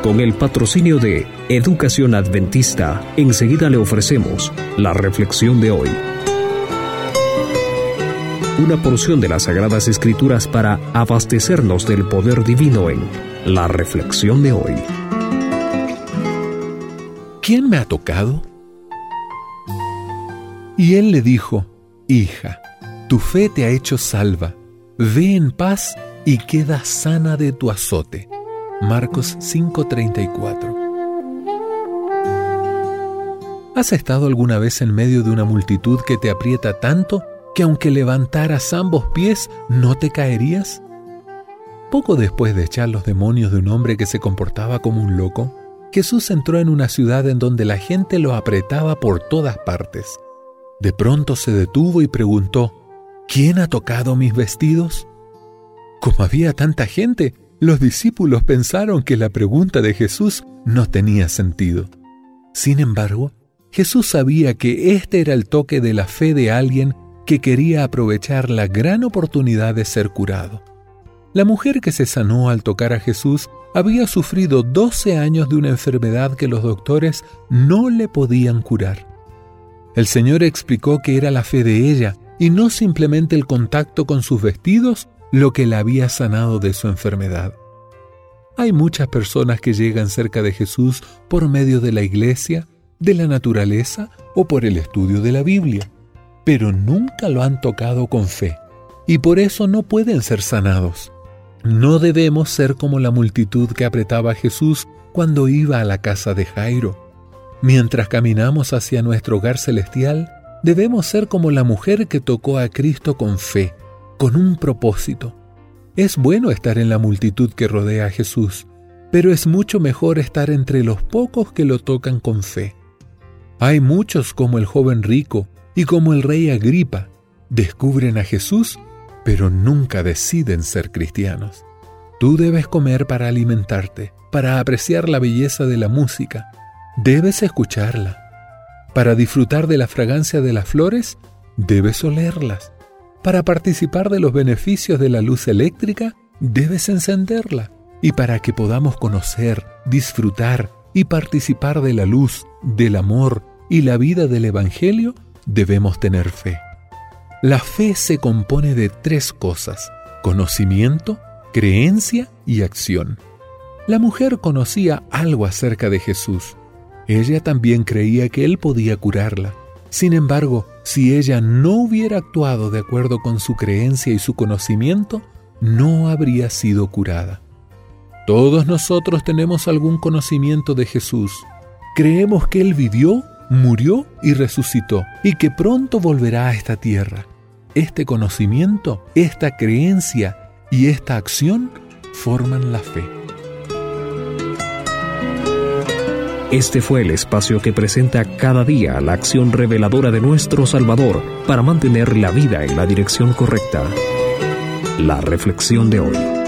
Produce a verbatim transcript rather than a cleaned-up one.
Con el patrocinio de Educación Adventista, enseguida le ofrecemos la reflexión de hoy. Una porción de las Sagradas Escrituras para abastecernos del poder divino en la reflexión de hoy. ¿Quién me ha tocado? Y él le dijo: Hija, tu fe te ha hecho salva. Ve en paz y queda sana de tu azote. Marcos cinco treinta y cuatro. ¿Has estado alguna vez en medio de una multitud que te aprieta tanto que aunque levantaras ambos pies no te caerías? Poco después de echar los demonios de un hombre que se comportaba como un loco, Jesús entró en una ciudad en donde la gente lo apretaba por todas partes. De pronto se detuvo y preguntó: ¿Quién ha tocado mis vestidos? Como había tanta gente, los discípulos pensaron que la pregunta de Jesús no tenía sentido. Sin embargo, Jesús sabía que este era el toque de la fe de alguien que quería aprovechar la gran oportunidad de ser curado. La mujer que se sanó al tocar a Jesús había sufrido doce años de una enfermedad que los doctores no le podían curar. El Señor explicó que era la fe de ella y no simplemente el contacto con sus vestidos lo que la había sanado de su enfermedad. Hay muchas personas que llegan cerca de Jesús por medio de la iglesia, de la naturaleza o por el estudio de la Biblia, pero nunca lo han tocado con fe y por eso no pueden ser sanados. No debemos ser como la multitud que apretaba a Jesús cuando iba a la casa de Jairo. Mientras caminamos hacia nuestro hogar celestial, debemos ser como la mujer que tocó a Cristo con fe, con un propósito. Es bueno estar en la multitud que rodea a Jesús, pero es mucho mejor estar entre los pocos que lo tocan con fe. Hay muchos como el joven rico y como el rey Agripa. Descubren a Jesús, pero nunca deciden ser cristianos. Tú debes comer para alimentarte, para apreciar la belleza de la música. Debes escucharla. Para disfrutar de la fragancia de las flores, debes olerlas. Para participar de los beneficios de la luz eléctrica, debes encenderla. Y para que podamos conocer, disfrutar y participar de la luz, del amor y la vida del Evangelio, debemos tener fe. La fe se compone de tres cosas: conocimiento, creencia y acción. La mujer conocía algo acerca de Jesús. Ella también creía que Él podía curarla. Sin embargo, si ella no hubiera actuado de acuerdo con su creencia y su conocimiento, no habría sido curada. Todos nosotros tenemos algún conocimiento de Jesús. Creemos que Él vivió, murió y resucitó, y que pronto volverá a esta tierra. Este conocimiento, esta creencia y esta acción forman la fe. Este fue el espacio que presenta cada día la acción reveladora de nuestro Salvador para mantener la vida en la dirección correcta. La reflexión de hoy.